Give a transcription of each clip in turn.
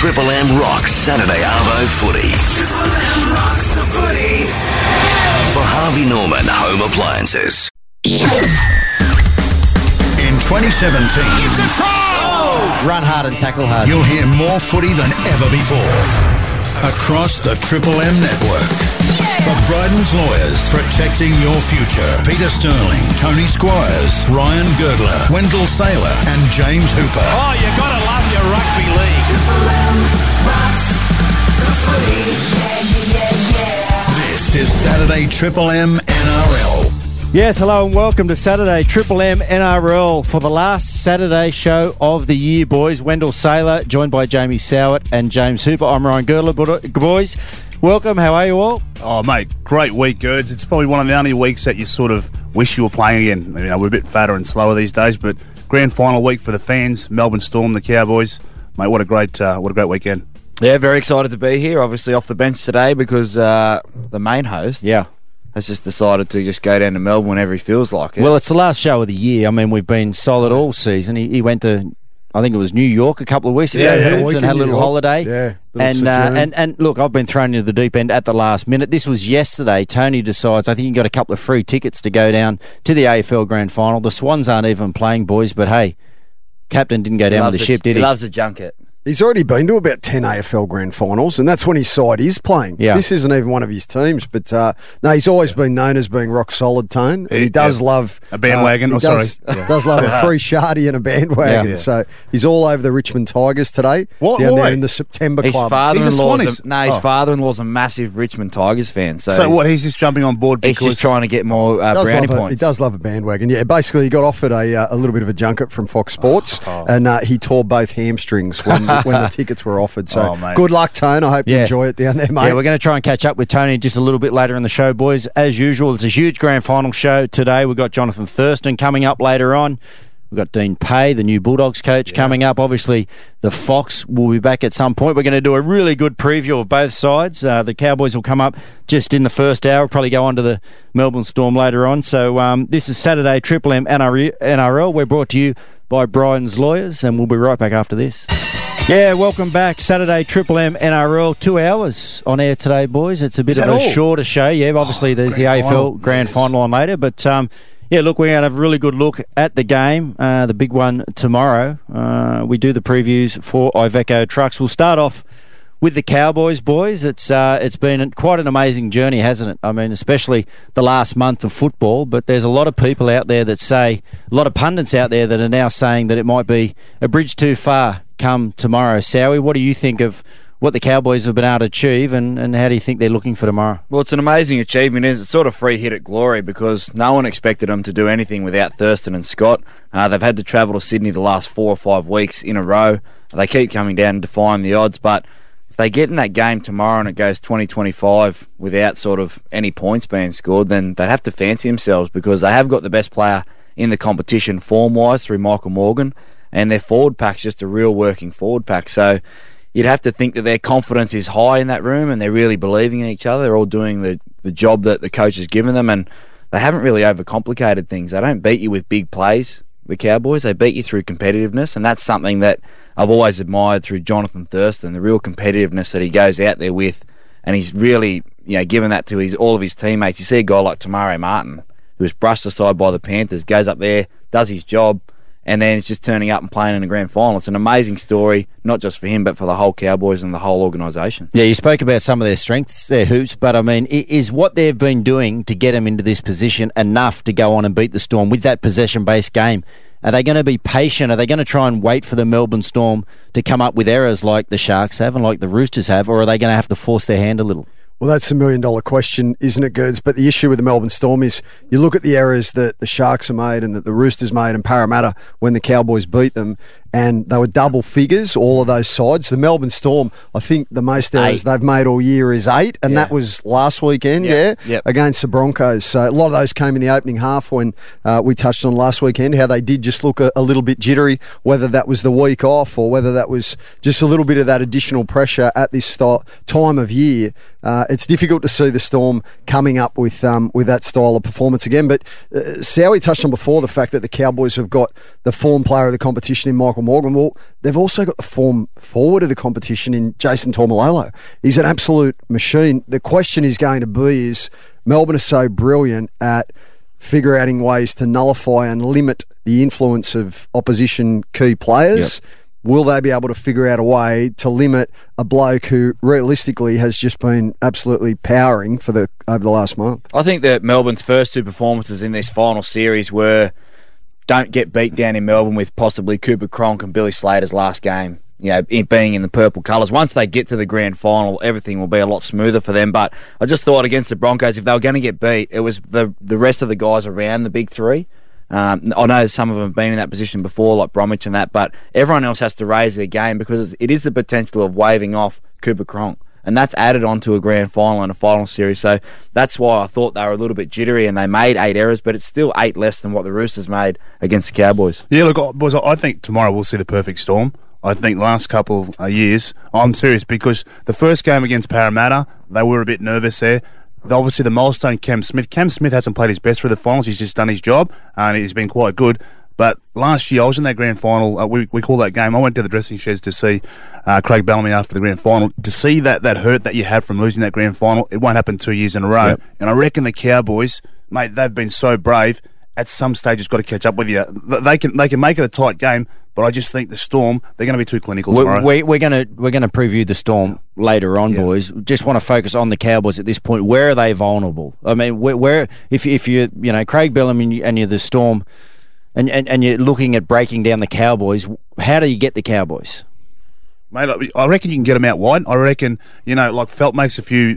Triple M rocks Saturday Arvo footy. Triple M rocks the footy. For Harvey Norman Home Appliances. In 2017, it's a try! Oh! Run hard and tackle hard. You'll hear more footy than ever before. Across the Triple M network. For Bryden's Lawyers, protecting your future. Peter Sterling, Tony Squires, Ryan Girdler, Wendell Saylor and James Hooper. Oh, you gotta love your rugby league. Triple M rocks the footy. This is Saturday Triple M NRL. Yes, hello and welcome to Saturday Triple M NRL for the last Saturday show of the year, boys. Wendell Saylor, joined by Jamie Sowett and James Hooper. I'm Ryan Girdler, boys. Welcome, how are you all? Oh, mate, great week, Girds. It's probably one of the only weeks that you sort of wish you were playing again. You know, we're a bit fatter and slower these days, but grand final week for the fans, Melbourne Storm, the Cowboys. Mate, what a great weekend. Yeah, very excited to be here. Obviously off the bench today because the main host has just decided to just go down to Melbourne whenever he feels like it. Well, it's the last show of the year. I mean, we've been solid all season. He went to, I think it was New York a couple of weeks ago, and had a little holiday. Yeah, and look, I've been thrown into the deep end at the last minute. This was yesterday. Tony decides, I think he got a couple of free tickets to go down to the AFL Grand Final. The Swans aren't even playing, boys, but hey, captain didn't go down with the ship, did he? He loves a junket. He's already been to about 10 AFL Grand Finals, and that's when his side is playing. Yeah. This isn't even one of his teams, but no, he's always been known as being rock solid, Tone. And he does love a bandwagon. Does love a free shardy and a bandwagon. Yeah. So he's all over the Richmond Tigers today. What? Down Why? there in the September His club. father-in-law's a massive Richmond Tigers fan. So what? He's just jumping on board because he's just trying to get more brownie points. He does love a bandwagon. Yeah, basically he got offered a little bit of a junket from Fox Sports, and he tore both hamstrings when the tickets were offered. So good luck, Tone. I hope you enjoy it down there, mate. Yeah, we're going to try and catch up with Tony just a little bit later in the show, boys. As usual, it's a huge grand final show today. We've got Jonathan Thurston coming up later on. We've got Dean Pay, the new Bulldogs coach, coming up. Obviously, the Fox will be back at some point. We're going to do a really good preview of both sides. The Cowboys will come up just in the first hour. We'll probably go on to the Melbourne Storm later on. So this is Saturday Triple M NRL. We're brought to you by Bryden's Lawyers, and we'll be right back after this. Yeah, welcome back. Saturday Triple M NRL, 2 hours on air today, boys. It's a bit of a shorter show. Yeah, obviously there's the AFL Grand Final on later, but yeah, look, we're going to have a really good look at the game, the big one tomorrow. We do the previews for Iveco Trucks. We'll start off with the Cowboys, boys. It's been quite an amazing journey, hasn't it? I mean, especially the last month of football, but there's a lot of people out there that say, a lot of pundits out there that are now saying that it might be a bridge too far come tomorrow. Sowie, what do you think of what the Cowboys have been able to achieve, and how do you think they're looking for tomorrow? Well, it's an amazing achievement. It's sort of free hit at glory because no one expected them to do anything without Thurston and Scott. They've had to travel to Sydney the last 4 or 5 weeks in a row. They keep coming down and defying the odds, but if they get in that game tomorrow and it goes 20-25 without sort of any points being scored, then they'd have to fancy themselves because they have got the best player in the competition form-wise through Michael Morgan, and their forward pack's just a real working forward pack. So you'd have to think that their confidence is high in that room and they're really believing in each other. They're all doing the job that the coach has given them, and they haven't really overcomplicated things. They don't beat you with big plays, the Cowboys. They beat you through competitiveness, and that's something that I've always admired through Jonathan Thurston, the real competitiveness that he goes out there with, and he's really given that to all of his teammates. You see a guy like Tamari Martin, who was brushed aside by the Panthers, goes up there, does his job, and then it's just turning up and playing in a grand final. It's an amazing story, not just for him, but for the whole Cowboys and the whole organisation. Yeah, you spoke about some of their strengths, their hoops, but I mean, is what they've been doing to get them into this position enough to go on and beat the Storm with that possession-based game? Are they going to be patient? Are they going to try and wait for the Melbourne Storm to come up with errors like the Sharks have and like the Roosters have, or are they going to have to force their hand a little? Well, that's the million-dollar question, isn't it, Gerds? But the issue with the Melbourne Storm is you look at the errors that the Sharks have made and that the Roosters made and Parramatta when the Cowboys beat them, and they were double figures, all of those sides. The Melbourne Storm, I think the most errors they've made all year is 8, and that was last weekend, against the Broncos. So a lot of those came in the opening half when we touched on last weekend, how they did just look a little bit jittery, whether that was the week off or whether that was just a little bit of that additional pressure at this time of year. It's difficult to see the Storm coming up with that style of performance again. But Sowie touched on before the fact that the Cowboys have got the form player of the competition in Michael Michael Morgan. Well, they've also got the form forward of the competition in Jason Taumalolo. He's an absolute machine. The question is going to be is Melbourne are so brilliant at figuring ways to nullify and limit the influence of opposition key players. Yep. Will they be able to figure out a way to limit a bloke who realistically has just been absolutely powering over the last month? I think that Melbourne's first two performances in this final series were don't get beat down in Melbourne with possibly Cooper Cronk and Billy Slater's last game, it being in the purple colours. Once they get to the grand final, everything will be a lot smoother for them. But I just thought against the Broncos, if they were going to get beat, it was the rest of the guys around the big three. I know some of them have been in that position before, like Bromwich and that, but everyone else has to raise their game because it is the potential of waving off Cooper Cronk. And that's added on to a grand final and a final series. So that's why I thought they were a little bit jittery and they made 8 errors, but it's still 8 less than what the Roosters made against the Cowboys. Yeah, look, boys, I think tomorrow we'll see the perfect storm. I think the last couple of years, I'm serious, because the first game against Parramatta, they were a bit nervous there. Obviously, the milestone, Cam Smith. Cam Smith hasn't played his best for the finals. He's just done his job, and he's been quite good. But last year, I was in that grand final. We call that game. I went to the dressing sheds to see Craig Bellamy after the grand final. To see that hurt that you have from losing that grand final, it won't happen 2 years in a row. Yep. And I reckon the Cowboys, mate, they've been so brave. At some stage, it's got to catch up with you. They can make it a tight game. But I just think the Storm, they're going to be too clinical tomorrow. We're going to preview the Storm later on, boys. Just want to focus on the Cowboys at this point. Where are they vulnerable? I mean, where if you're Craig Bellamy and you're the Storm, and you're looking at breaking down the Cowboys, how do you get the Cowboys? Mate, I reckon you can get them out wide. I reckon like Felt makes a few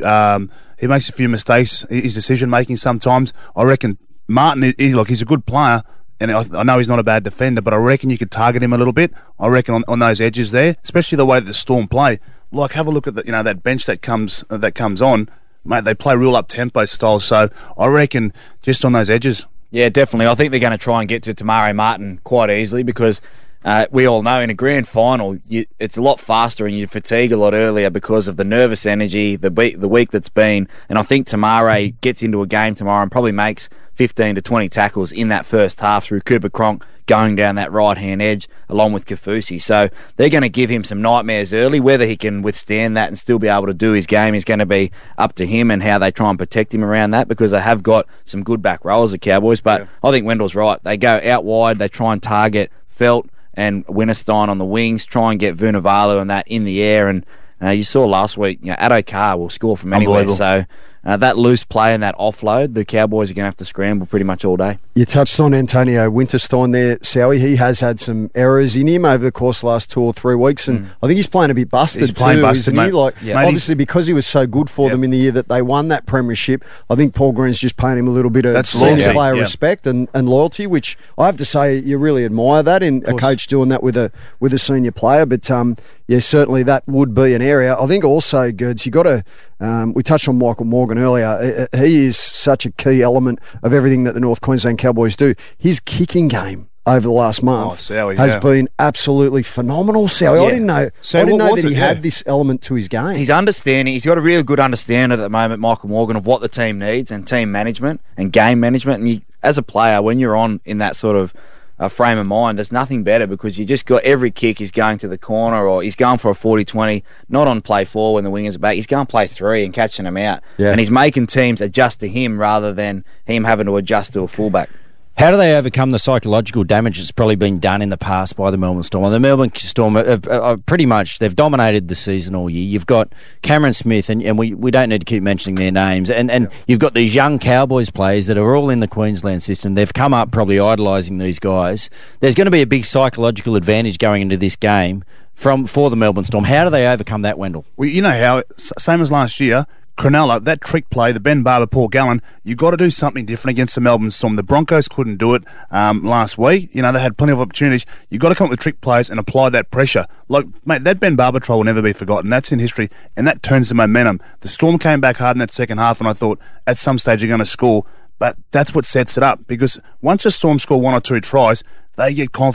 mistakes. His decision making sometimes. I reckon Martin he's a good player. And I know he's not a bad defender, but I reckon you could target him a little bit. I reckon on those edges there, especially the way that the Storm play. Like, have a look at that bench that comes on, mate. They play real up tempo style. So I reckon just on those edges. Yeah, definitely. I think they're going to try and get to Tamari Martin quite easily because we all know in a grand final it's a lot faster and you fatigue a lot earlier because of the nervous energy, the week that's been. And I think Tamari gets into a game tomorrow and probably makes 15 to 20 tackles in that first half through Cooper Cronk going down that right-hand edge along with Kafusi. So they're going to give him some nightmares early. Whether he can withstand that and still be able to do his game is going to be up to him and how they try and protect him around that because they have got some good back rowers, the Cowboys. But I think Wendell's right. They go out wide. They try and target Felt and Winterstein on the wings, try and get Vunivalu and that in the air. And you saw last week, Addo Carr will score from anywhere. So that loose play and that offload, the Cowboys are going to have to scramble pretty much all day. You touched on Antonio Winterstein there, Sowie. He has had some errors in him over the course of the last 2 or 3 weeks, and I think he's playing a bit busted he's playing busted, isn't he? Mate. Obviously, because he was so good for them in the year that they won that premiership, I think Paul Green's just paying him a little bit of senior player respect and loyalty, which I have to say you really admire that in a coach doing that with a senior player. But certainly that would be an area. I think also, Gerds, you got to. We touched on Michael Morgan earlier. He is such a key element of everything that the North Queensland Cowboys do. His kicking game over the last month has been absolutely phenomenal, Sowie. I didn't know that he had this element to his game. He's understanding. He's got a really good understanding at the moment, Michael Morgan, of what the team needs and team management and game management. And as a player, when you're on in that sort of frame of mind, there's nothing better because you just got every kick is going to the corner or he's going for a 40-20, not on play 4 when the wingers are back. He's going play 3 and catching them out. Yeah. And he's making teams adjust to him rather than him having to adjust to a fullback. How do they overcome the psychological damage that's probably been done in the past by the Melbourne Storm? The Melbourne Storm have pretty much, they've dominated the season all year. You've got Cameron Smith, and we don't need to keep mentioning their names, and you've got these young Cowboys players that are all in the Queensland system. They've come up probably idolising these guys. There's going to be a big psychological advantage going into this game for the Melbourne Storm. How do they overcome that, Wendell? Well, you know how, same as last year, Cronulla, that trick play, the Ben Barber, Paul Gallen, you got to do something different against the Melbourne Storm. The Broncos couldn't do it last week. They had plenty of opportunities. You got to come up with trick plays and apply that pressure. Like, mate, that Ben Barber try will never be forgotten. That's in history, and that turns the momentum. The Storm came back hard in that second half, and I thought at some stage you're going to score. But that's what sets it up, because once the Storm score 1 or 2 tries, they get confident.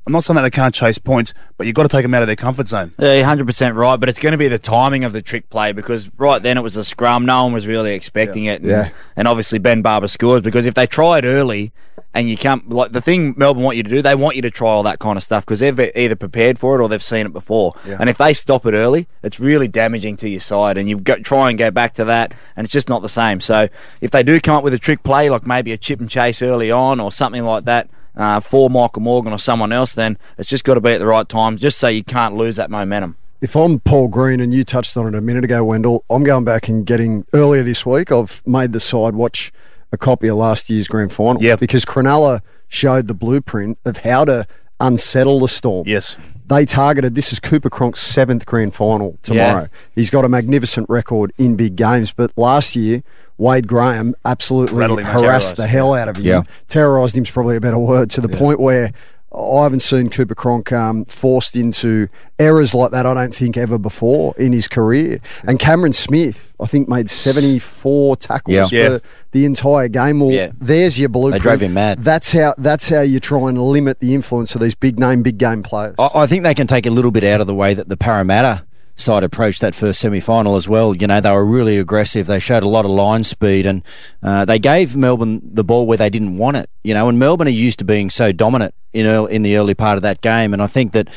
I'm not saying that they can't chase points, but you've got to take them out of their comfort zone. Yeah, you're 100% right, but it's going to be the timing of the trick play because right then it was a scrum. No one was really expecting it. And obviously Ben Barber scores because if they try it early and you can't, like the thing Melbourne want you to do, they want you to try all that kind of stuff because they've either prepared for it or they've seen it before. And if they stop it early, it's really damaging to your side and you've got to try and go back to that and it's just not the same. So if they do come up with a trick play, like maybe a chip and chase early on or something like that, for Michael Morgan or someone else, then it's just got to be at the right time just so you can't lose that momentum. If I'm Paul Green, and you touched on it a minute ago, Wendell, I'm going back and getting, earlier this week, I've made the side watch a copy of last year's grand final. Because Cronulla showed the blueprint of how to unsettle the Storm. Yes. They targeted, this is Cooper Cronk's 7th grand final tomorrow. He's got a magnificent record in big games, but last year, Wade Graham absolutely harassed the hell out of him. Terrorised him's probably a better word, to the point where I haven't seen Cooper Cronk forced into errors like that, I don't think, ever before in his career. And Cameron Smith, I think, made 74 tackles for the entire game. Well, there's your blueprint. They drove him mad. That's how you try and limit the influence of these big game players. I think they can take a little bit out of the way that the Parramatta side approached that first semi-final as well. You know, they were really aggressive. They showed a lot of line speed and they gave Melbourne the ball where they didn't want it. You know, and Melbourne are used to being so dominant in the early part of that game, and I think that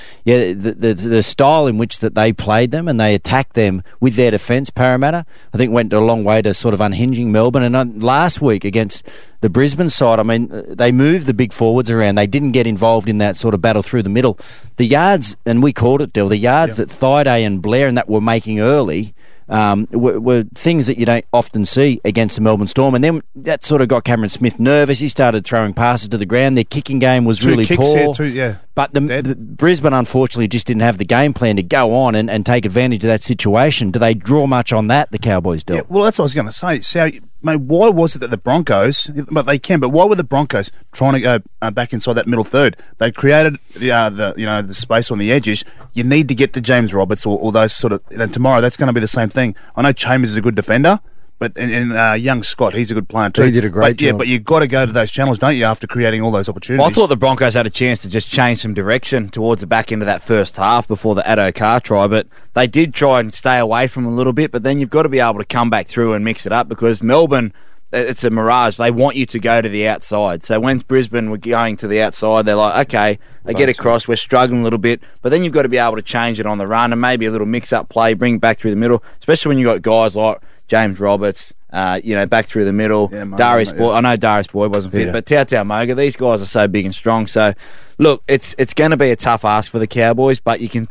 the style in which that they played them and they attacked them with their defence, Parramatta, I think went a long way to sort of unhinging Melbourne. And last week against the Brisbane side, I mean, they moved the big forwards around. They didn't get involved in that sort of battle through the middle. The yards, and we called it, Del, the yards that Thaiday and Blair and that were making early were things that you don't often see against the Melbourne Storm. And then that sort of got Cameron Smith nervous. He started throwing passes to the ground. Their kicking game was really poor. But the Brisbane, unfortunately, just didn't have the game plan to go on and take advantage of that situation. Do they draw much on that, the Cowboys, Del? Yeah, well, that's what I was going to say. So, mate, why was it that the Broncos, but they can, but why were the Broncos trying to go back inside that middle third? They created the space on the edges. You need to get to James Roberts or those sort of, tomorrow that's going to be the same thing. I know Chambers is a good defender, but and young Scott, he's a good player too. He did a great job. Yeah, but you've got to go to those channels, don't you, after creating all those opportunities? Well, I thought the Broncos had a chance to just change some direction towards the back end of that first half before the Addo Carr try, but they did try and stay away from them a little bit, but then you've got to be able to come back through and mix it up because Melbourne, it's a mirage. They want you to go to the outside. So when Brisbane were going to the outside, they're like, okay, they get across, we're struggling a little bit, but then you've got to be able to change it on the run and maybe a little mix-up play, bring back through the middle, especially when you've got guys like James Roberts, back through the middle. Darius Boyd. I know Darius Boyd wasn't fit, but Tautau Moga, these guys are so big and strong. So, look, it's going to be a tough ask for the Cowboys, but you can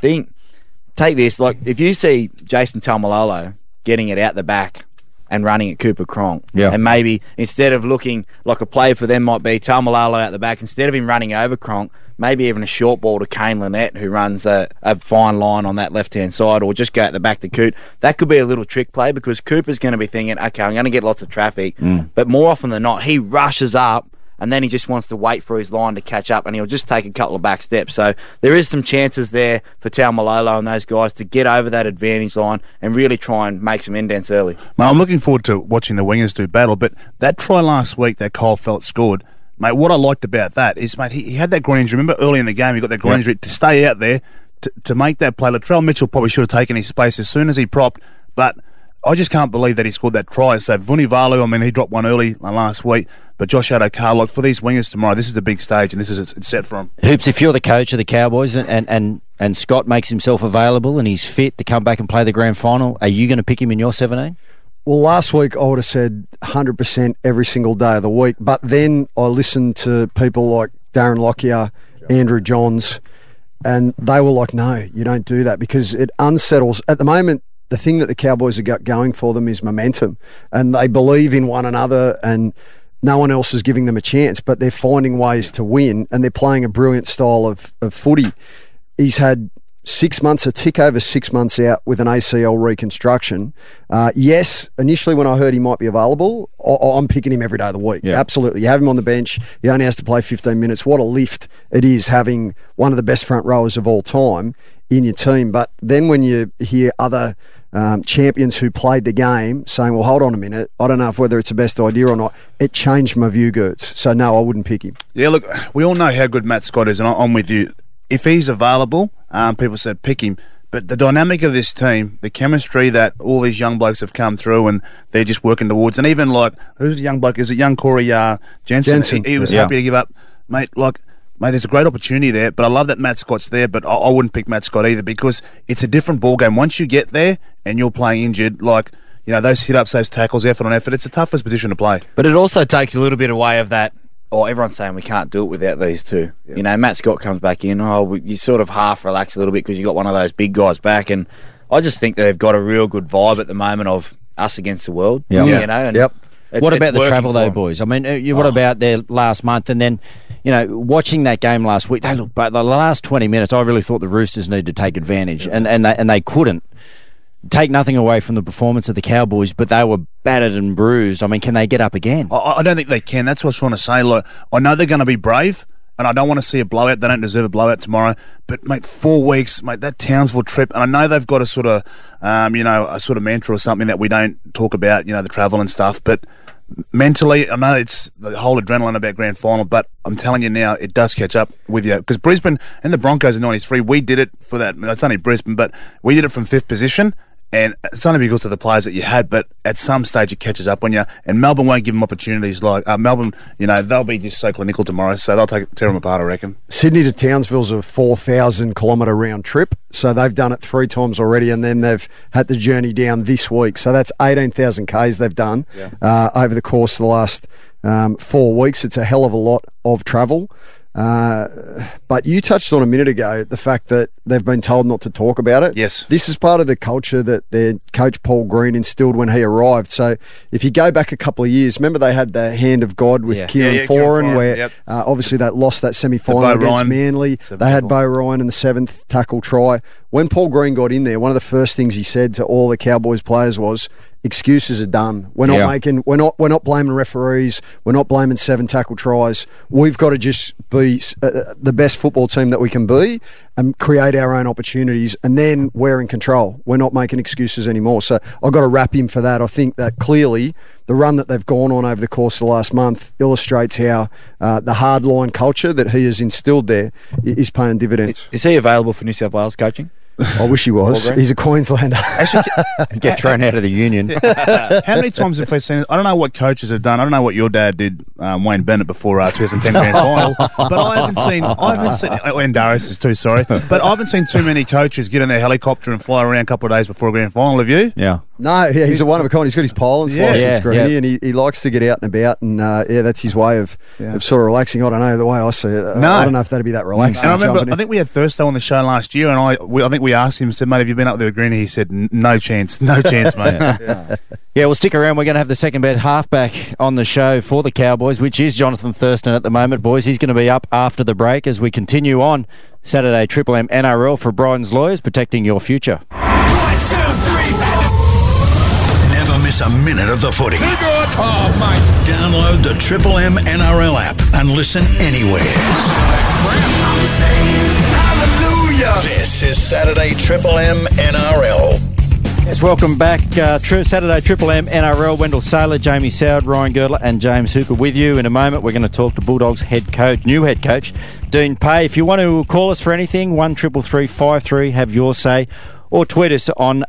take this, like if you see Jason Taumalolo getting it out the back and running at Cooper Cronk. And maybe instead of looking like a play for them might be Taumalolo out the back, instead of him running over Cronk, maybe even a short ball to Kane Lynette, who runs a fine line on that left-hand side, or just go at the back to Coot. That could be a little trick play because Cooper's going to be thinking, okay, I'm going to get lots of traffic. But more often than not, he rushes up and then he just wants to wait for his line to catch up and he'll just take a couple of back steps. So there is some chances there for Taumalolo and those guys to get over that advantage line and really try and make some indents early. Mate, I'm looking forward to watching the wingers do battle, but that try last week that Kyle Feldt scored, mate, what I liked about that is, mate, he had that groin injury. Remember early in the game he got that groin injury. To stay out there, to make that play, Latrell Mitchell probably should have taken his space as soon as he propped, but I just can't believe that he scored that try. So Vunivalu, I mean, he dropped one early last week, but Josh Addo-Carr, like for these wingers tomorrow, this is a big stage and it's set for them. Hoops, if you're the coach of the Cowboys and Scott makes himself available and he's fit to come back and play the grand final, are you going to pick him in your 17? Well, last week I would have said 100% every single day of the week, but then I listened to people like Darren Lockyer, Andrew Johns, and they were like, no, you don't do that because it unsettles. At the moment, the thing that the Cowboys have got going for them is momentum, and they believe in one another and no one else is giving them a chance, but they're finding ways to win and they're playing a brilliant style of footy. He's had 6 months, a tick over 6 months out with an ACL reconstruction. Yes, initially when I heard he might be available, I'm picking him every day of the week. Yeah. Absolutely. You have him on the bench. He only has to play 15 minutes. What a lift it is having one of the best front rowers of all time in your team. But then when you hear other champions who played the game saying, well, hold on a minute, I don't know whether it's the best idea or not, it changed my view, Gertz. So, no, I wouldn't pick him. Yeah, look, we all know how good Matt Scott is, and I'm with you. if he's available, people said pick him. But the dynamic of this team, the chemistry that all these young blokes have come through and they're just working towards, and even like, who's the young bloke? Is it young Corey Jensen? He was happy to give up. Mate, there's a great opportunity there, but I love that Matt Scott's there, but I wouldn't pick Matt Scott either because it's a different ball game. Once you get there and you're playing injured, like, you know, those hit-ups, those tackles, effort on effort, it's the toughest position to play. But it also takes a little bit away of that, everyone's saying we can't do it without these two. Yep. You know, Matt Scott comes back in, you sort of half relax a little bit because you got one of those big guys back, and I just think they've got a real good vibe at the moment of us against the world. Yep. You know, and what about the travel though, boys? I mean, what about their last month, and then, you know, watching that game last week, but the last 20 minutes, I really thought the Roosters needed to take advantage, and they couldn't. Take nothing away from the performance of the Cowboys, but they were battered and bruised. I mean, can they get up again? I don't think they can. That's what I was trying to say. Look, I know they're going to be brave, and I don't want to see a blowout. They don't deserve a blowout tomorrow. But, mate, 4 weeks, mate, that Townsville trip, and I know they've got a sort of, a sort of mantra or something that we don't talk about, you know, the travel and stuff, but mentally, I know it's the whole adrenaline about grand final, but I'm telling you now, it does catch up with you. Because Brisbane and the Broncos in 93, we did it for that. It's only Brisbane, but we did it from 5th position. And it's only because of the players that you had, but at some stage it catches up on you. And Melbourne won't give them opportunities like Melbourne. You know, they'll be just so clinical tomorrow, so they'll tear them apart, I reckon. Sydney to Townsville's a 4,000-kilometre round trip, so they've done it 3 times already, and then they've had the journey down this week. So that's 18,000 Ks they've done over the course of the last 4 weeks. It's a hell of a lot of travel. But you touched on a minute ago the fact that they've been told not to talk about it. Yes. This is part of the culture that their coach Paul Green instilled when he arrived. So if you go back a couple of years, remember they had the hand of God with Kieran Foran, where obviously they lost that semi-final against Manly. They had Bo Ryan in the 7th tackle try. When Paul Green got in there, one of the first things he said to all the Cowboys players was, excuses are done. We're not blaming referees. We're not blaming 7 tackle tries. We've got to just be the best football team that we can be and create our own opportunities, and then we're in control. We're not making excuses anymore. So I've got to wrap him for that. I think that clearly the run that they've gone on over the course of the last month illustrates how the hardline culture that he has instilled there is paying dividends. Is he available for New South Wales coaching? I wish he was. He's a Queenslander. Actually, get thrown out of the union. How many times have we seen? I don't know what coaches have done. I don't know what your dad did, Wayne Bennett, before 2010 grand final. But I haven't seen. And Darius is too. Sorry, but I haven't seen too many coaches get in their helicopter and fly around a couple of days before a grand final. Have you? Yeah. No, he's a one of a kind. He's got his pilot's license, Greeny, and he likes to get out and about, and that's his way of sort of relaxing. I don't know the way I see it. I don't know if that'd be that relaxing. And I remember, I think we had Thursto on the show last year, and I think we asked him, said, mate, have you been up there with Greeny? He said, no chance, mate. Yeah, well, stick around. We're going to have the second bed halfback on the show for the Cowboys, which is Jonathan Thurston at the moment, boys. He's going to be up after the break as we continue on Saturday Triple M NRL for Bryden's Lawyers, protecting your future. 1, 2, 3, 4. Never miss a minute of the footy. Too good. Oh, mate. Download the Triple M NRL app and listen anywhere. I'm saying hallelujah. This is Saturday Triple M NRL. Yes, welcome back. Saturday Triple M NRL. Wendell Saylor, Jamie Soward, Ryan Girdler and James Hooper with you. In a moment, we're going to talk to Bulldogs new head coach, Dean Pay. If you want to call us for anything, 133353, have your say, or tweet us on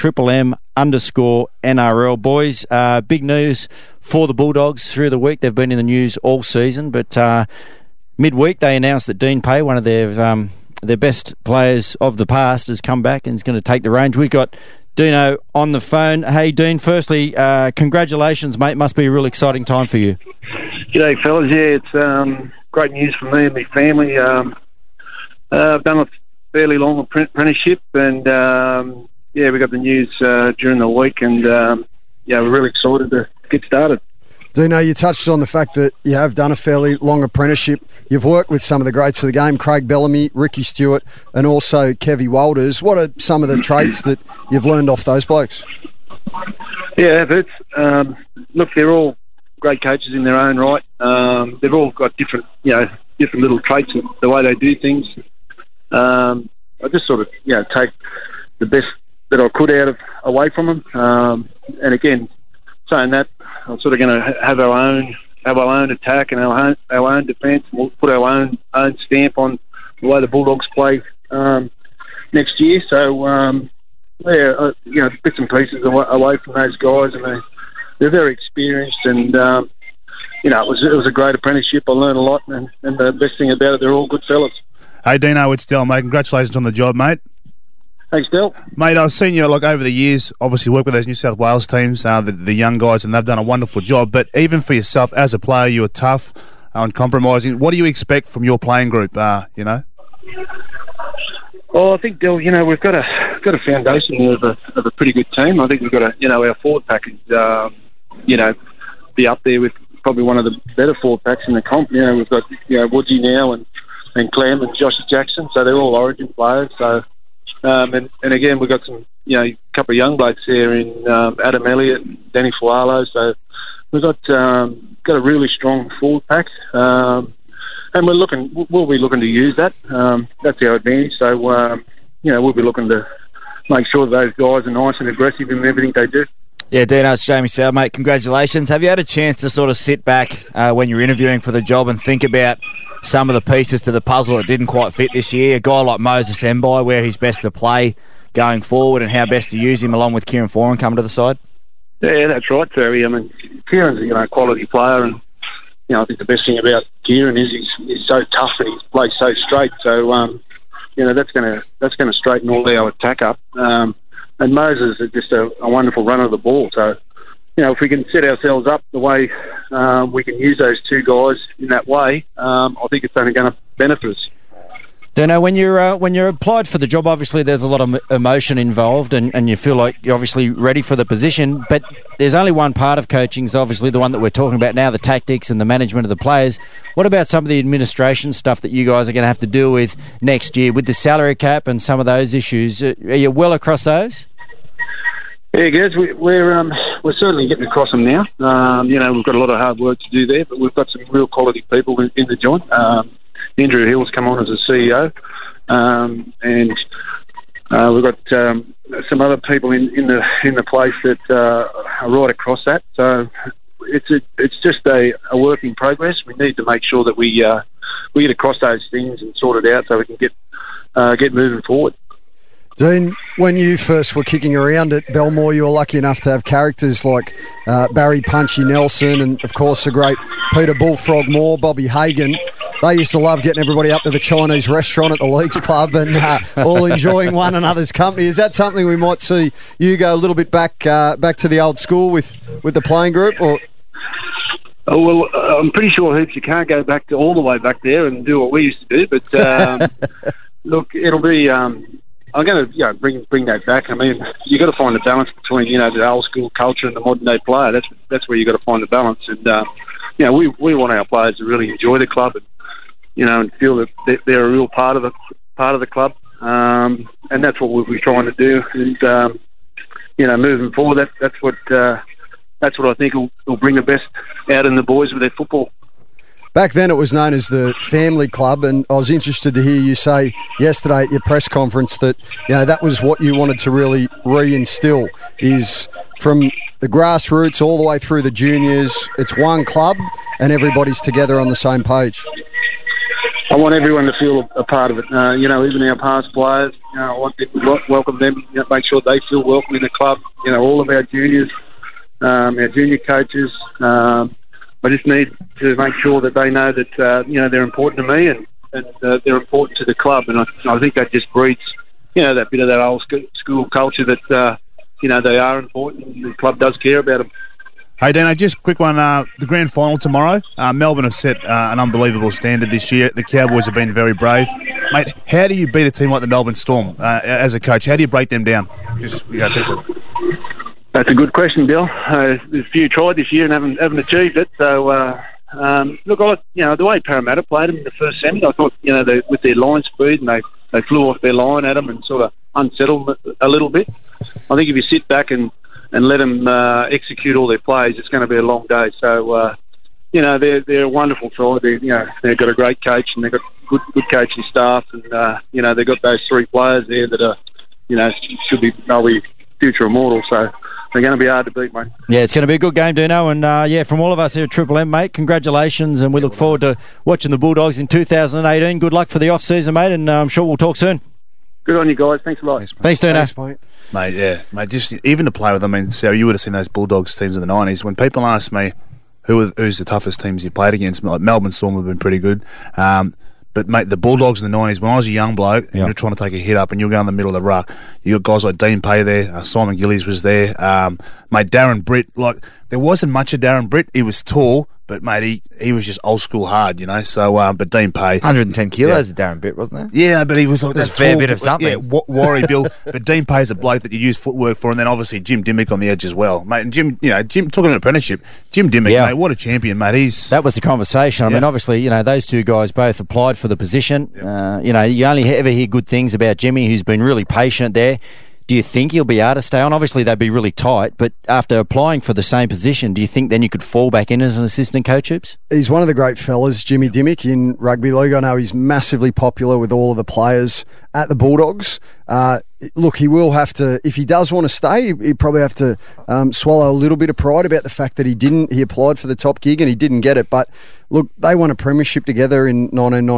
@triplem_NRL. Boys, big news for the Bulldogs through the week. They've been in the news all season, but midweek they announced that Dean Pay, one of their best players of the past, has come back and is going to take the reins. We've got Dino on the phone. Hey, Dean, firstly, congratulations, mate. Must be a real exciting time for you. G'day, fellas. Yeah, it's great news for me and my family. I've done a fairly long apprenticeship, and we got the news during the week, and we're really excited to get started. Dino, you touched on the fact that you have done a fairly long apprenticeship. You've worked with some of the greats of the game, Craig Bellamy, Ricky Stewart, and also Kevy Walters. What are some of the traits that you've learned off those blokes? Yeah, look, they're all great coaches in their own right. They've all got different little traits in the way they do things. I just sort of, take the best that I could away from them. And again, saying that, I'm sort of going to have our own attack and our own defence. We'll put our own stamp on way the Bulldogs play next year. So bits and pieces away from those guys, and they're very experienced, and it was a great apprenticeship. I learned a lot, and the best thing about it, they're all good fellas. Hey, Dino, it's Del, mate. Congratulations on the job, mate. Thanks, Del. Mate, I've seen you over the years, obviously work with those New South Wales teams, the young guys, and they've done a wonderful job. But even for yourself as a player, you were tough, uncompromising. What do you expect from your playing group? Oh, I think, Del, we've got a foundation there of a pretty good team. I think we've got our forward package, be up there with probably one of the better forward packs in the comp. We've got Woodsy now and Clem and Josh Jackson, so they're all Origin players. So. And again, we've got some, couple of young blokes there in Adam Elliott and Danny Fualo. So we've got a really strong forward pack, and we'll be looking to use that. That's our advantage. So we'll be looking to make sure that those guys are nice and aggressive in everything they do. Yeah, Dino, it's Jamie Soward, mate. Congratulations. Have you had a chance to sort of sit back when you're interviewing for the job and think about some of the pieces to the puzzle that didn't quite fit this year? A guy like Moses Mbai, where he's best to play going forward and how best to use him along with Kieran Foran coming to the side? Yeah, that's right, Terry. I mean, Kieran's a quality player, and I think the best thing about Kieran is he's so tough and he plays so straight. So that's going to straighten all our attack up. And Moses is just a wonderful runner of the ball. So, if we can set ourselves up the way we can use those two guys in that way, I think it's only going to benefit us. Dino, when you're applied for the job, obviously there's a lot of emotion involved, and you feel like you're obviously ready for the position. But there's only one part of coaching, is obviously the one that we're talking about now, the tactics and the management of the players. What about some of the administration stuff that you guys are going to have to deal with next year with the salary cap and some of those issues? Are you well across those? Yeah, guys, we're certainly getting across them now. We've got a lot of hard work to do there, but we've got some real quality people in the joint. Andrew Hill's come on as a CEO, and we've got some other people in the place that are right across that. So it's just a work in progress. We need to make sure that we get across those things and sort it out so we can get moving forward. Dean, when you first were kicking around at Belmore, you were lucky enough to have characters like Barry Punchy Nelson and, of course, the great Peter Bullfrog Moore, Bobby Hagan. They used to love getting everybody up to the Chinese restaurant at the Leagues Club and all enjoying one another's company. Is that something we might see you go a little bit back to the old school with the playing group? Or? Oh, well, I'm pretty sure, Hoops, you can't go back to all the way back there and do what we used to do. But, look, it'll be... I'm going to bring that back. I mean, you got to find the balance between the old school culture and the modern day player. That's where you got to find the balance. And we want our players to really enjoy the club and feel that they're a real part of the club. And that's what we'll be trying to do. And moving forward, that's what I think will bring the best out in the boys with their football. Back then it was known as the Family Club, and I was interested to hear you say yesterday at your press conference that that was what you wanted to really reinstill, is from the grassroots all the way through the juniors, it's one club and everybody's together on the same page. I want everyone to feel a part of it. Even our past players, I want to welcome them, make sure they feel welcome in the club. All of our juniors, our junior coaches, I just need to make sure that they know that they're important to me and they're important to the club, and I think that just breeds that bit of that old school culture that they are important and the club does care about them. Hey Dano, just a quick one. The grand final tomorrow. Melbourne have set an unbelievable standard this year. The Cowboys have been very brave, mate. How do you beat a team like the Melbourne Storm as a coach? How do you break them down? That's a good question, Bill. There's a few tried this year and haven't achieved it. So, look, the way Parramatta played them in the first semi, I thought, with their line speed and they flew off their line at them and sort of unsettled them a little bit. I think if you sit back and let them execute all their plays, it's going to be a long day. So, they're a wonderful side. They've got a great coach and they've got good coaching staff, and they've got those three players there that are, they'll be future immortal. So They're going to be hard to beat, mate. Yeah, it's going to be a good game, Dino. And, from all of us here at Triple M, mate, congratulations. And we look forward to watching the Bulldogs in 2018. Good luck for the off-season, mate, and I'm sure we'll talk soon. Good on you guys. Thanks a lot. Thanks, Dino. Thanks, mate. Mate, yeah. Mate, just even to play with them, I mean, so you would have seen those Bulldogs teams in the 90s. When people ask me who's the toughest teams you played against, like Melbourne Storm have been pretty good. But, mate, the Bulldogs in the 90s, when I was a young bloke and you're trying to take a hit up and you're going in the middle of the ruck, you got guys like Dean Pay there, Simon Gillies was there, mate, Darren Britt. Like, there wasn't much of Darren Britt. He was tall, but, mate, he was just old school hard, you know. So, but Dean Pay. 110 kilos of Darren Britt, wasn't there? Yeah, but he was like There's that a fair tall, bit of something. Yeah, Warry Bill. But Dean Pay's a bloke that you use footwork for, and then obviously Jim Dimmick on the edge as well, mate. And Jim, talking about apprenticeship, Jim Dimmick, mate, what a champion, mate. That was the conversation. I mean, obviously, those two guys both applied for the position. You only ever hear good things about Jimmy, who's been really patient there. Do you think he'll be able to stay on? Obviously, they'd be really tight, but after applying for the same position, do you think then you could fall back in as an assistant coach, Hoops? He's one of the great fellas, Jimmy Dimmick, in rugby league. I know he's massively popular with all of the players at the Bulldogs. Look, he will have to, if he does want to stay, he'd probably have to swallow a little bit of pride about the fact that he applied for the top gig and he didn't get it. But look, they won a premiership together in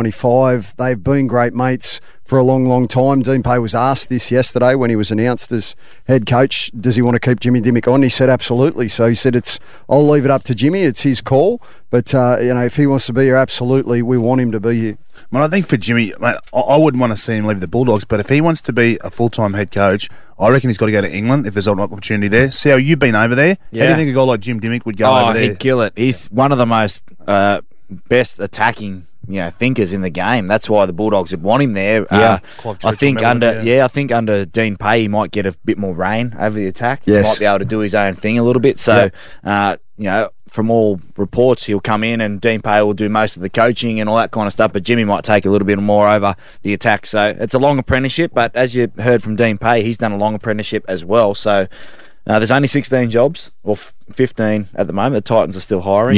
1995. They've been great mates for a long, long time. Dean Pay was asked this yesterday when he was announced as head coach. Does he want to keep Jimmy Dimmick on? He said absolutely. So he said, I'll leave it up to Jimmy. It's his call. But, if he wants to be here, absolutely, we want him to be here. Well, I think for Jimmy, mate, I wouldn't want to see him leave the Bulldogs, but if he wants to be a full-time head coach, I reckon he's got to go to England if there's an opportunity there. See how you've been over there? Yeah. How do you think a guy like Jim Dimmick would go over there? He'd kill it. He's one of the most best attacking thinkers in the game. That's why the Bulldogs would want him there. I think under Dean Pay he might get a bit more reign over the attack. Yes. He might be able to do his own thing a little bit. So from all reports he'll come in and Dean Pay will do most of the coaching and all that kind of stuff, but Jimmy might take a little bit more over the attack. So it's a long apprenticeship, but as you heard from Dean Pay, he's done a long apprenticeship as well. So there's only 16 jobs, or 15 at the moment. The Titans are still hiring.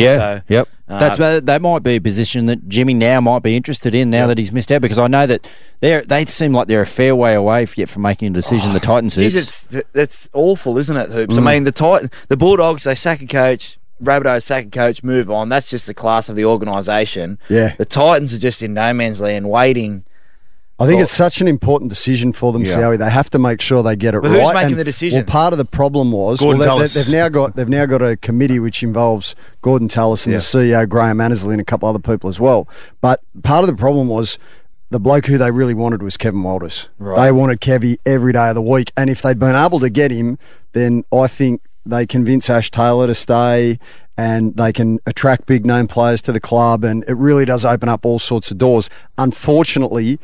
That might be a position that Jimmy now might be interested in now that he's missed out, because I know that they seem like they're a fair way away from making a decision. The Titans, it's awful, isn't it, Hoops? I mean, the Bulldogs, they sack a coach. Rabbitohs sack a coach, move on. That's just the class of the organisation. Yeah. The Titans are just in no man's land waiting. I think it's such an important decision for them, Sowie. They have to make sure they get it right. Who's making the decision? Well, part of the problem was they've now got a committee which involves Gordon Tallis and the CEO Graham Annesley and a couple other people as well. But part of the problem was the bloke who they really wanted was Kevin Walters. Right. They wanted Kevy every day of the week, and if they'd been able to get him, then I think they convince Ash Taylor to stay and they can attract big name players to the club, and it really does open up all sorts of doors. Unfortunately,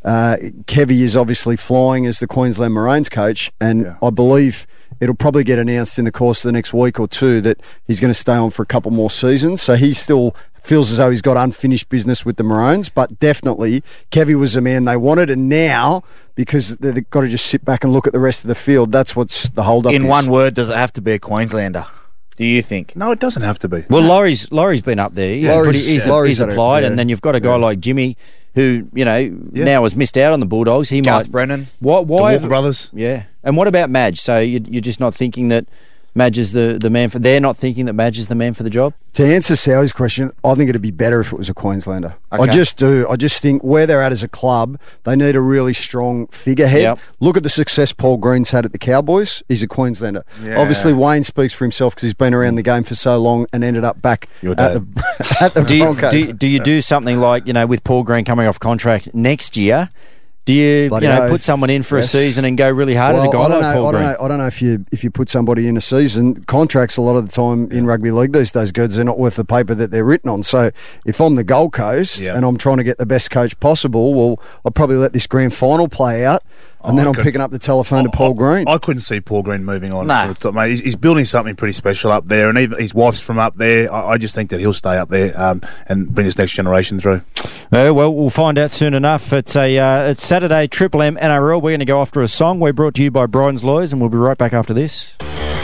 Kevy is obviously flying as the Queensland Maroons coach, and I believe it'll probably get announced in the course of the next week or two that he's going to stay on for a couple more seasons. So he still feels as though he's got unfinished business with the Maroons, but definitely Kevy was the man they wanted, and now, because they've got to just sit back and look at the rest of the field, that's what's the hold-up. In one word, does it have to be a Queenslander? Do you think? No, it doesn't have to be. Well, Laurie's been up there. He's applied, and then you've got a guy like Jimmy who, now has missed out on the Bulldogs. He Garth might. Brennan. Why? The Walker brothers. Yeah. And what about Madge? So you're just not thinking that Madge is the man for... They're not thinking that Madge is the man for the job? To answer Sowie's question, I think it'd be better if it was a Queenslander. Okay. I just do. I just think where they're at as a club, they need a really strong figurehead. Yep. Look at the success Paul Green's had at the Cowboys. He's a Queenslander. Yeah. Obviously, Wayne speaks for himself because he's been around the game for so long and ended up back at the Broncos. Do you do something like, with Paul Green coming off contract next year? Do you put someone in for a season and go really hard at a guy like Paul Green? I don't know if you put somebody in a season. Contracts a lot of the time in rugby league these days, goods, they're not worth the paper that they're written on. So if I'm the Gold Coast and I'm trying to get the best coach possible, well, I'll probably let this grand final play out. And then I'm picking up the telephone to Paul Green. I couldn't see Paul Green moving on. No. Mate, he's building something pretty special up there, and even his wife's from up there. I just think that he'll stay up there and bring this next generation through. Well, we'll find out soon enough. It's Saturday, Triple M NRL. We're going to go after a song. We're brought to you by Bryden's Lawyers, and we'll be right back after this.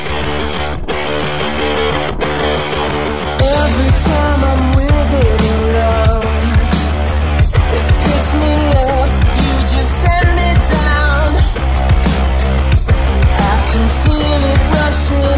Every time I'm with it around, it picks me up, you just send me down. I can feel it rushing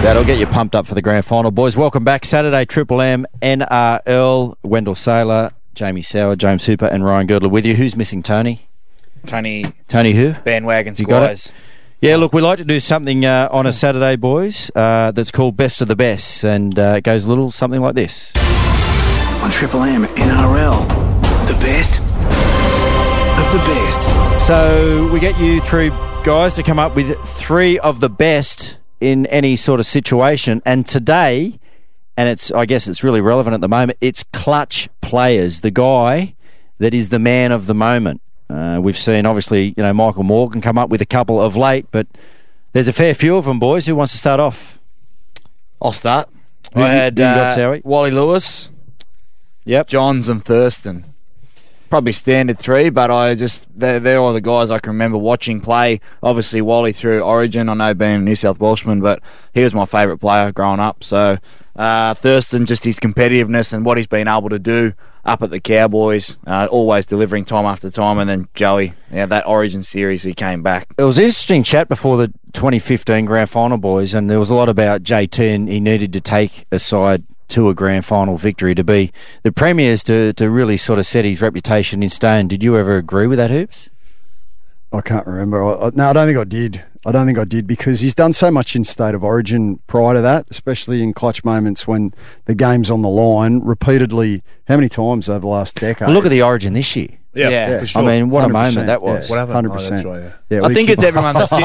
That'll get you pumped up for the grand final, boys. Welcome back. Saturday, Triple M, NRL. Wendell Saylor, Jamie Sauer, James Hooper, and Ryan Girdler with you. Who's missing, Tony? Tony who? Bandwagon You got Squires. Yeah, look, we like to do something on a Saturday, boys, that's called Best of the Best, and it goes a little something like this. On Triple M NRL, the best of the best. So we get you through, guys, to come up with three of the best in any sort of situation, and today, and I guess it's really relevant at the moment, it's clutch players, the guy that is the man of the moment. We've seen, obviously, Michael Morgan come up with a couple of late, but there's a fair few of them, boys. Who wants to start off? I'll start. Who I had you got, Sowie? Wally Lewis, Yep. Johns and Thurston. Probably standard three, but they're all the guys I can remember watching play. Obviously, Wally through Origin. I know being a New South Welshman, but he was my favourite player growing up. So Thurston, just his competitiveness and what he's been able to do up at the Cowboys, always delivering time after time. And then Joey, that Origin series, he came back. It was an interesting chat before the 2015 grand final, boys, and there was a lot about JT, and he needed to take a side to a grand final victory to be the premiers to really sort of set his reputation in stone. Did you ever agree with that, Hoops? I can't remember. No, I don't think I did. Because he's done so much in State of Origin prior to that, especially in clutch moments when the game's on the line repeatedly. How many times over the last decade? Well, look at the Origin this year. Yeah, for sure. I mean, what a 100%, moment that was. What happened? 100%. Oh, that's right, Yeah, I we think keep- it's everyone that's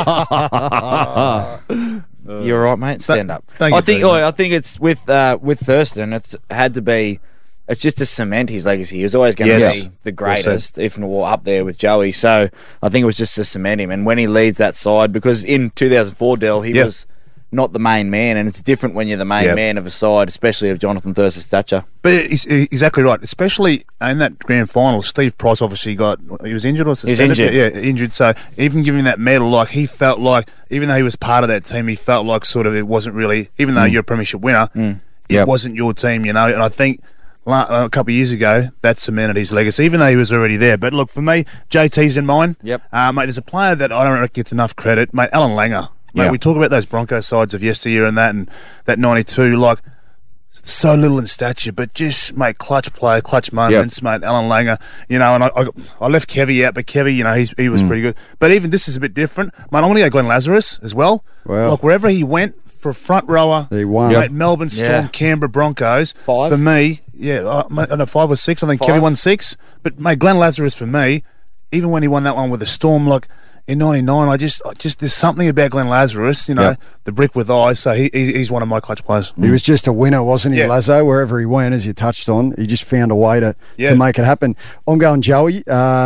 You're all right, mate. Stand up. thank you, I think. Tony. I think it's with Thurston. It's had to be. It's just to cement his legacy. He was always going to Yes. be the greatest, if not up there with Joey. So I think it was just to cement him. And when he leads that side, because in 2004, Dell, he was not the main man, and it's different when you're the main man of a side, especially of Jonathan Thurston's stature. But he's exactly right. Especially in that grand final, Steve Price obviously he was injured or suspended. injured. Yeah, injured. So even giving that medal, like he felt like, even though he was part of that team, he felt like sort of it wasn't really, even though you're a premiership winner, it wasn't your team, And I think a couple of years ago, that cemented his legacy, even though he was already there. But look, for me, JT's in mine. Yep. Mate, there's a player that I don't reckon gets enough credit. Mate, Alan Langer. Mate, Yeah. we talk about those Broncos sides of yesteryear and that 92, like, so little in stature, but just, mate, clutch play, clutch moments, mate, Alan Langer, and I left Kevy out, but Kevy, he was pretty good. But even this is a bit different. Mate, I'm going to go Glenn Lazarus as well. Wow. Look, wherever he went, for a front rower, He won. mate, Melbourne Storm, Canberra Broncos, 5? for me, I don't know, 5 or 6, I think 5. Kevy won 6, but, mate, Glenn Lazarus for me, even when he won that one with the Storm, like, in 99, I just there's something about Glenn Lazarus, the brick with eyes. So he's one of my clutch players. He was just a winner, wasn't he, Yeah. Lazo? Wherever he went, as you touched on, he just found a way to Yeah. make it happen. I'm going Joey,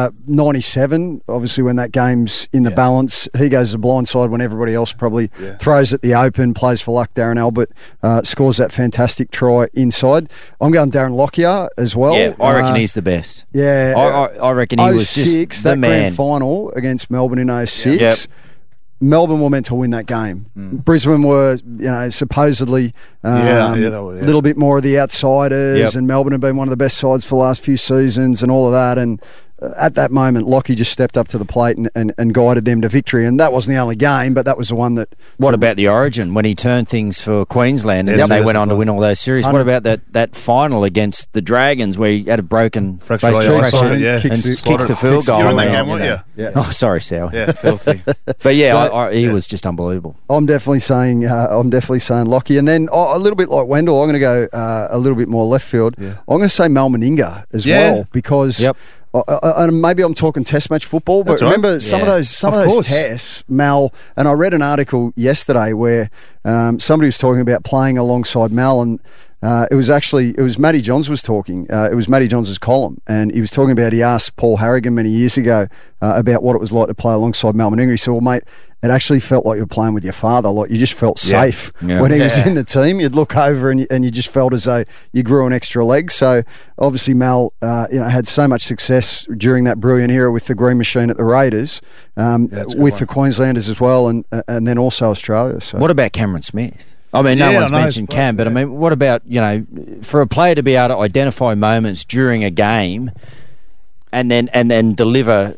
97. Obviously, when that game's in the balance, he goes to the blind side when everybody else probably throws at the open, plays for luck. Darren Albert scores that fantastic try inside. I'm going Darren Lockyer as well. Yeah, I reckon he's the best. Yeah, I reckon he was just 06, the that man. grand final against Melbourne in 06. Yep. Melbourne were meant to win that game. Brisbane were, supposedly they were, a little bit more of the outsiders, Yep. and Melbourne have been one of the best sides for the last few seasons and all of that. And at that moment, Lockie just stepped up to the plate and guided them to victory. And that wasn't the only game, but that was the one that... What about the Origin when he turned things for Queensland and Yeah, then they that's went on to the win all those series? What about that final against the Dragons where he had a broken Fracture basic eye fracture socket, yeah. and Kicks kicks the field goal? You were in that around, game, weren't you? Yeah. Oh, sorry, Sal. Yeah, filthy. But yeah, So- he was just unbelievable. I'm definitely saying Lockie. And then a little bit like Wendell, I'm going to go a little bit more left field. I'm going to say Mal Meninga as well, because... Yep. And maybe I'm talking test match football, but That's right. remember some of Yeah. those Of course. tests, Mal. And I read an article yesterday where somebody was talking about playing alongside Mal, and it was Matty Johns was talking. It was Matty Johns' column, and he was talking about. He asked Paul Harrigan many years ago about what it was like to play alongside Mal Meninga. He said, "Well, mate, it actually felt like you were playing with your father. Like you just felt safe Yeah. when he was in the team. You'd look over and you just felt as though you grew an extra leg." So obviously Mal, had so much success during that brilliant era with the Green Machine at the Raiders, with the Queenslanders as well, and then also Australia. So What about Cameron Smith? I mean, no Yeah, one's I know, mentioned it's Cam, but I mean, what about, for a player to be able to identify moments during a game and then deliver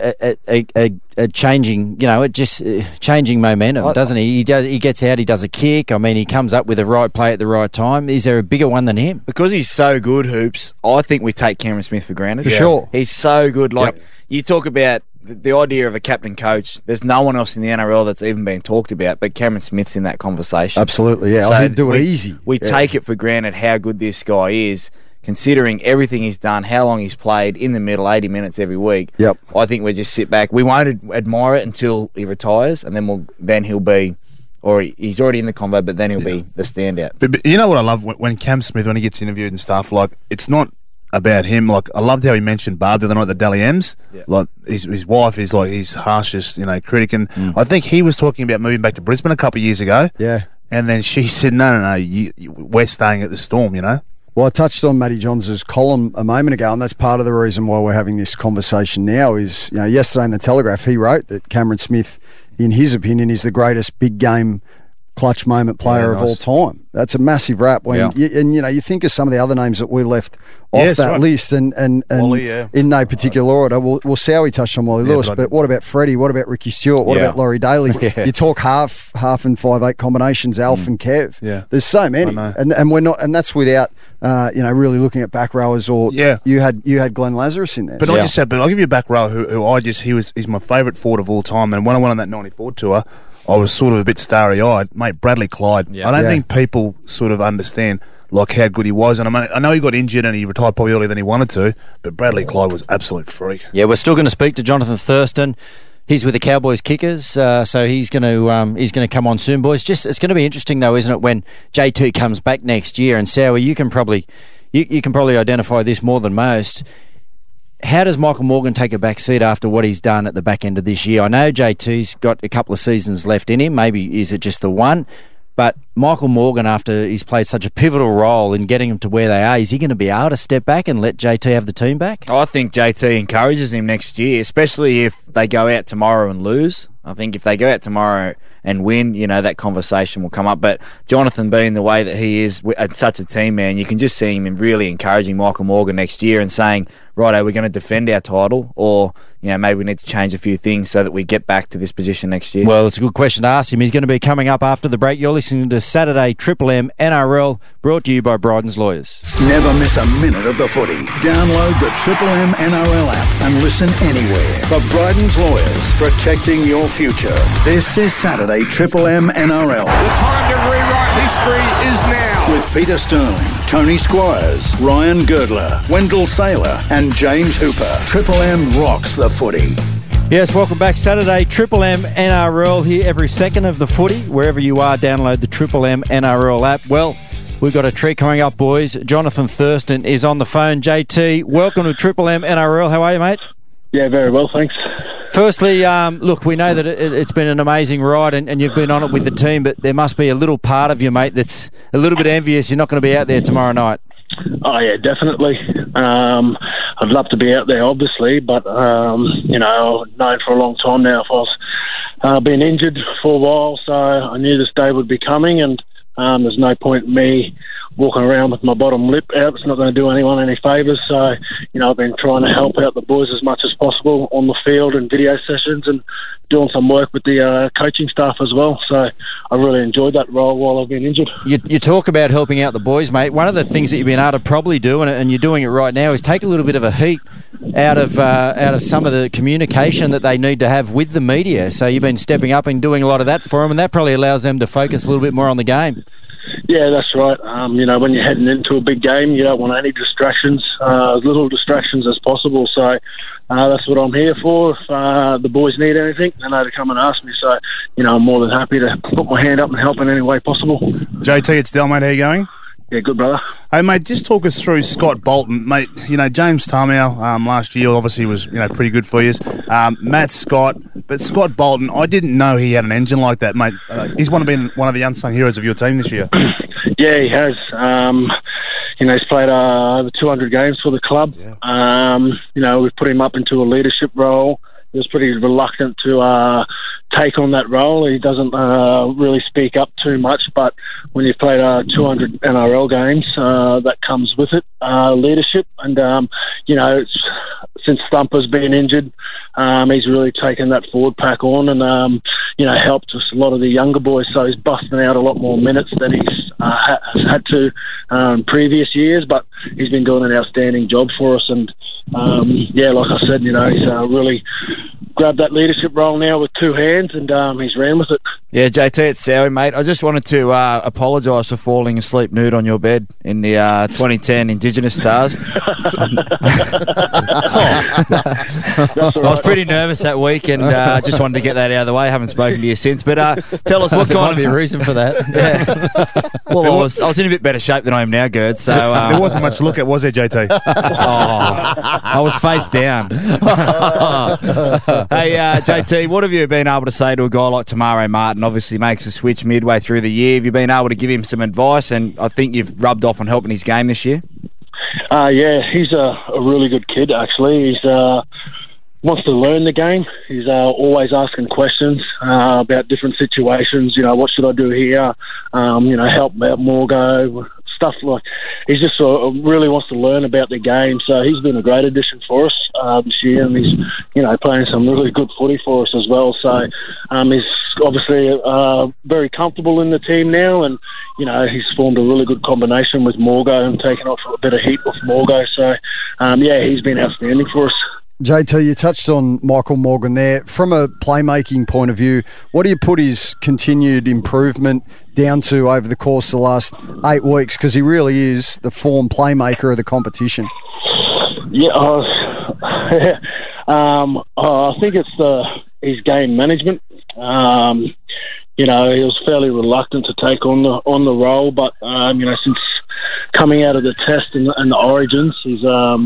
a changing, changing momentum, doesn't he? He gets out, he does a kick. I mean, he comes up with the right play at the right time. Is there a bigger one than him? Because he's so good, Hoops, I think we take Cameron Smith for granted. For sure. He's so good. You talk about the idea of a captain coach. There's no one else in the NRL that's even been talked about, but Cameron Smith's in that conversation. Absolutely, yeah. So He'd do it easy. We take it for granted how good this guy is, considering everything he's done, how long he's played in the middle, 80 minutes every week. Yep. I think we just sit back. We won't admire it until he retires, and then he'll be, or he's already in the convo, but then he'll be the standout. But you know what I love when Cam Smith, when he gets interviewed and stuff, like, it's not about him. Like, I loved how he mentioned Barb the other night at the Dally M's. Yeah. Like, his wife is like his harshest, critic, and I think he was talking about moving back to Brisbane a couple of years ago. Yeah. And then she said, no, we're staying at the Storm, Well, I touched on Matty Johns' column a moment ago, and that's part of the reason why we're having this conversation now is, yesterday in the Telegraph, he wrote that Cameron Smith, in his opinion, is the greatest big game clutch moment player of all time. That's a massive rap. When you think of some of the other names that we left off that list, and Wally, in no particular order. Well, Sowie touched on Wally Lewis, but what about Freddie? What about Ricky Stewart? What about Laurie Daly? You talk half and 5'8" combinations, Alf and Kev. Yeah. There's so many, and we're not, and that's without really looking at back rowers or you had Glenn Lazarus in there. But I'll give you a back row he's my favourite forward of all time, and when I went on that 94 tour, I was sort of a bit starry-eyed. Mate, Bradley Clyde. Yeah. I don't think people sort of understand how good he was. And I know he got injured and he retired probably earlier than he wanted to, but Bradley Clyde was absolute freak. Yeah, we're still going to speak to Jonathan Thurston. He's with the Cowboys Kickers, so he's going to come on soon, boys. It's going to be interesting though, isn't it, when J2 comes back next year? And Sowie, you can probably identify this more than most. How does Michael Morgan take a back seat after what he's done at the back end of this year? I know JT's got a couple of seasons left in him. Maybe is it just the one? But Michael Morgan, after he's played such a pivotal role in getting them to where they are, is he going to be able to step back and let JT have the team back? I think JT encourages him next year, especially if they go out tomorrow and lose. I think if they go out tomorrow and win, that conversation will come up. But Jonathan, being the way that he is at such a team, man, you can just see him really encouraging Michael Morgan next year and saying, righto, we're going to defend our title, or maybe we need to change a few things so that we get back to this position next year. Well, it's a good question to ask him. He's going to be coming up after the break. You're listening to Saturday Triple M NRL, brought to you by Bryden's Lawyers. Never miss a minute of the footy. Download the Triple M NRL app and listen anywhere. For Bryden's Lawyers, protecting your future. This is Saturday Triple M NRL. The time to rewrite history is now. With Peter Sterling, Tony Squires, Ryan Girdler, Wendell Saylor and James Hooper. Triple M rocks the footy. Yes, welcome back. Saturday Triple M NRL here every second of the footy. Wherever you are, download the Triple M NRL app. Well, we've got a treat coming up, boys. Jonathan Thurston is on the phone. JT, welcome to Triple M NRL. How are you, mate? Yeah, very well, thanks. Firstly, look, we know that it's been an amazing ride and you've been on it with the team, but there must be a little part of you, mate, that's a little bit envious you're not going to be out there tomorrow night. Oh, yeah, definitely. I'd love to be out there, obviously, but, I've known for a long time now if I was been injured for a while, so I knew this day would be coming, and there's no point in me walking around with my bottom lip out. It's not going to do anyone any favours, so, I've been trying to help out the boys as much as possible on the field and video sessions and doing some work with the coaching staff as well, so I really enjoyed that role while I've been injured. You talk about helping out the boys, mate. One of the things that you've been able to probably do, and you're doing it right now, is take a little bit of a heat out of some of the communication that they need to have with the media. So you've been stepping up and doing a lot of that for them, and that probably allows them to focus a little bit more on the game. Yeah, that's right. When you're heading into a big game, you don't want any distractions, as little distractions as possible. So that's what I'm here for. If the boys need anything, they know to come and ask me. So, I'm more than happy to put my hand up and help in any way possible. JT, it's Del, mate. How you going? Yeah, good, brother. Hey, mate, just talk us through Scott Bolton. Mate, James Tamau last year obviously was, pretty good for you. Matt Scott, but Scott Bolton, I didn't know he had an engine like that, mate. He's one of the unsung heroes of your team this year. Yeah, he has. He's played over 200 games for the club. Yeah. We've put him up into a leadership role. He was pretty reluctant to take on that role. He doesn't really speak up too much, but when you've played 200 NRL games, that comes with it, leadership. And, since Stumper's been injured, he's really taken that forward pack on and, helped us a lot of the younger boys. So he's busting out a lot more minutes than he's has had to previous years, but he's been doing an outstanding job for us. And, like I said, he's really grabbed that leadership role now with two hands and he's ran with it. Yeah, JT, it's Sowie, mate. I just wanted to apologise for falling asleep nude on your bed in the 2010 Indigenous Stars. I was pretty nervous that week and just wanted to get that out of the way. I haven't spoken to you since. But tell us what kind of... be a reason for that. Yeah. Well, I was in a bit better shape than I am now, Gerd. So there wasn't much to look at, was there, JT? I was face down. Hey, JT, what have you been able to say to a guy like Tamare Martin? Obviously makes a switch midway through the year. Have you been able to give him some advice? And I think you've rubbed off on helping his game this year. He's a really good kid, actually. He's wants to learn the game. He's always asking questions about different situations. What should I do here? Help out Morgo. Stuff like he just really wants to learn about the game. So he's been a great addition for us this year, and he's playing some really good footy for us as well. So he's obviously very comfortable in the team now, and he's formed a really good combination with Morgo and taken off a bit of heat with Morgo. So he's been outstanding for us. JT, you touched on Michael Morgan there. From a playmaking point of view, what do you put his continued improvement down to over the course of the last 8 weeks? Because he really is the form playmaker of the competition. Yeah, I think it's his game management. He was fairly reluctant to take on the role, but since coming out of the test and the Origins, he's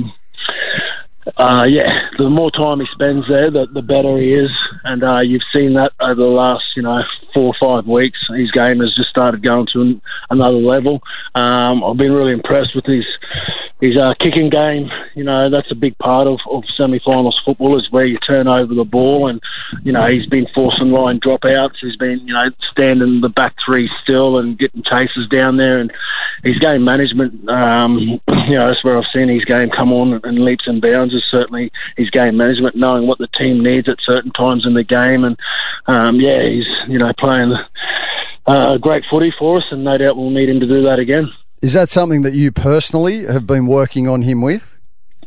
the more time he spends there, the better he is. And you've seen that over the last, 4 or 5 weeks. His game has just started going to another level. I've been really impressed with his kicking game. That's a big part of semi-finals football, is where you turn over the ball. And, he's been forcing line dropouts. He's been, standing the back three still and getting chases down there. And his game management, that's where I've seen his game come on in leaps and bounds, is certainly his game management, knowing what the team needs at certain times in the game. And, he's, playing great footy for us, and no doubt we'll need him to do that again. Is that something that you personally have been working on him with?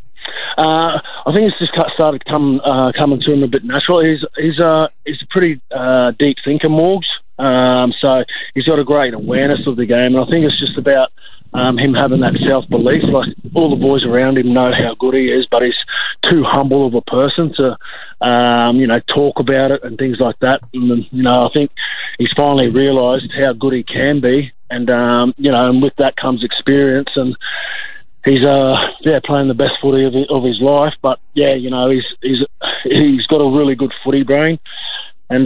I think it's just started coming to him a bit natural. He's a pretty deep thinker, Morgs. So he's got a great awareness of the game, and I think it's just about him having that self-belief. Like, all the boys around him know how good he is, but he's too humble of a person to, talk about it and things like that. And, I think he's finally realised how good he can be, and, and with that comes experience, and he's playing the best footy of his life. But he's got a really good footy brain, and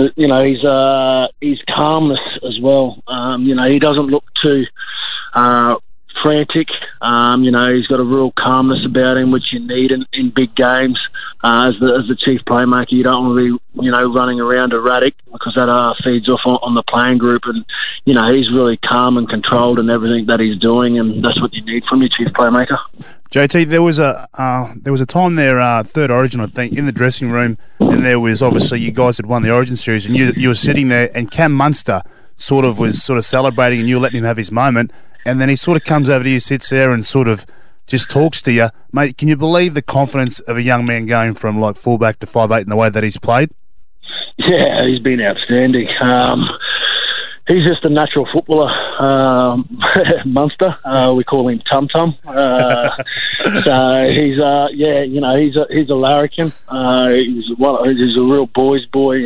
his calmness as well. He doesn't look too frantic. He's got a real calmness about him, which you need in big games. As the chief playmaker, you don't want to be running around erratic, because that feeds off on the playing group. And he's really calm and controlled in everything that he's doing, and that's what you need from your chief playmaker. JT, there was a time there, third Origin, I think, in the dressing room, and there was obviously you guys had won the Origin series, and you were sitting there, and Cam Munster was celebrating, and you were letting him have his moment, and then he sort of comes over to you, sits there, and sort of just talks to you. Mate, can you believe the confidence of a young man going from like fullback to 5'8" in the way that he's played? Yeah, he's been outstanding. He's just a natural footballer, Munster. We call him Tum Tum. So he's he's a larrikin. He's a real boy's boy,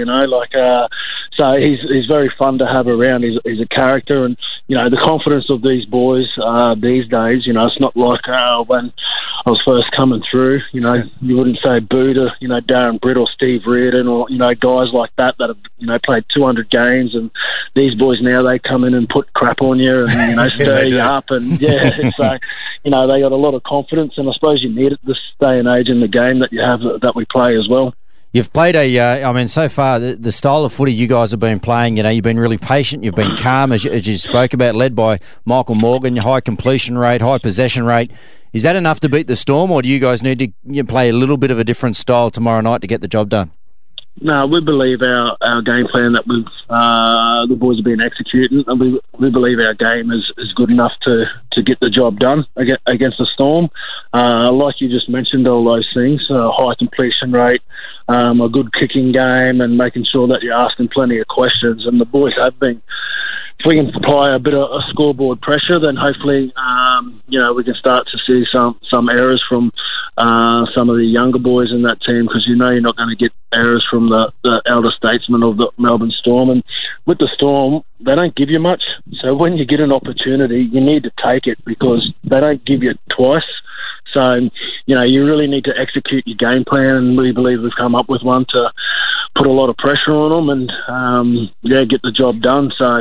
so he's very fun to have around. He's a character, and the confidence of these boys these days. It's not like when I was first coming through. You wouldn't say boo to Darren Britt or Steve Reardon or guys like that have played 200 games, and these boys now, they come in and put crap on you and stir you up, and so they got a lot of confidence, and I suppose you need it this day and age in the game that you have that we play as well. You've played so far, the style of footy you guys have been playing, you've been really patient, you've been calm, as you spoke about, led by Michael Morgan, your high completion rate, high possession rate. Is that enough to beat the Storm, or do you guys need to play a little bit of a different style tomorrow night to get the job done? No, we believe our game plan that the boys have been executing, and we believe our game is good enough to get the job done against the Storm. Like you just mentioned, all those things, high completion rate, a good kicking game, and making sure that you're asking plenty of questions. And the boys have been. If we can apply a bit of a scoreboard pressure, then hopefully, we can start to see some errors from some of the younger boys in that team, because you're not going to get errors from the elder statesmen of the Melbourne Storm. And with the Storm, they don't give you much. So when you get an opportunity, you need to take it, because they don't give you twice. So, you really need to execute your game plan, and we believe we've come up with one to put a lot of pressure on them and, get the job done. So,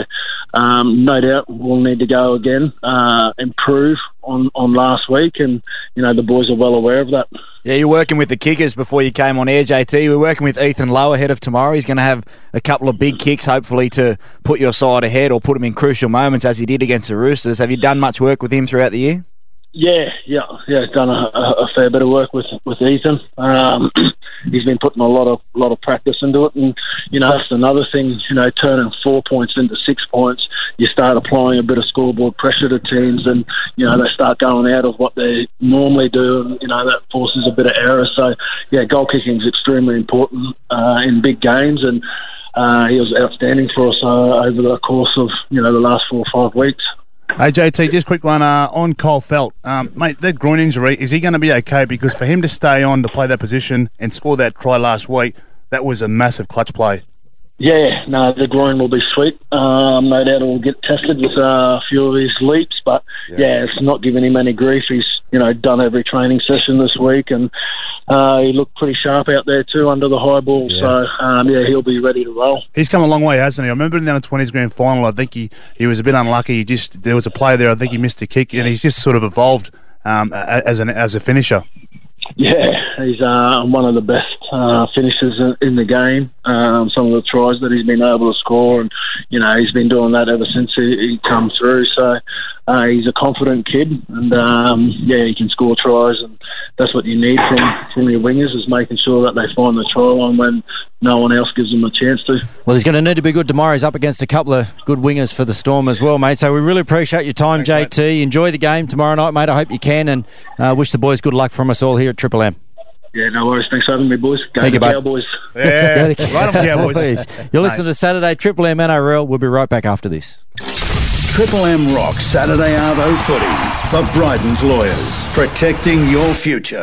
no doubt we'll need to go again, improve on last week, and, the boys are well aware of that. Yeah, you're working with the kickers before you came on air, JT. We're working with Ethan Lowe ahead of tomorrow. He's going to have a couple of big kicks, hopefully, to put your side ahead or put him in crucial moments, as he did against the Roosters. Have you done much work with him throughout the year? Yeah, done a fair bit of work with Ethan. He's been putting a lot of practice into it, and that's another thing. Turning 4 points into 6 points, you start applying a bit of scoreboard pressure to teams, and they start going out of what they normally do, and that forces a bit of error. So goal kicking is extremely important in big games, and he was outstanding for us over the course of the last 4 or 5 weeks. Hey, JT, just a quick one on Cole Felt. Mate, that groin injury, is he going to be okay? Because for him to stay on to play that position and score that try last week, that was a massive clutch play. Yeah, no, the groin will be sweet. No doubt it will get tested with a few of his leaps, but it's not giving him any grief. He's done every training session this week, and he looked pretty sharp out there too under the high ball. So he'll be ready to roll. He's come a long way, hasn't he? I remember in the under-20s grand final, I think he was a bit unlucky. There was a play there, I think he missed a kick, and he's just sort of evolved as a finisher. Yeah, he's one of the best finishers in the game. Some of the tries that he's been able to score, and he's been doing that ever since he come through. So he's a confident kid, and he can score tries, and that's what you need from your wingers, is making sure that they find the try line when no one else gives them a chance to. Well, he's going to need to be good tomorrow. He's up against a couple of good wingers for the Storm as well, mate. So we really appreciate your time, Thanks, JT. Mate. Enjoy the game tomorrow night, mate. I hope you can, and wish the boys good luck from us all here at Triple M. Yeah, no worries. Thanks for having me, boys. Thank you, Cowboys. Yeah, right on Cowboys. You're listening to Saturday Triple M NRL. We'll be right back after this. Triple M Rock Saturday Arvo Footy for Bryden's Lawyers, protecting your future.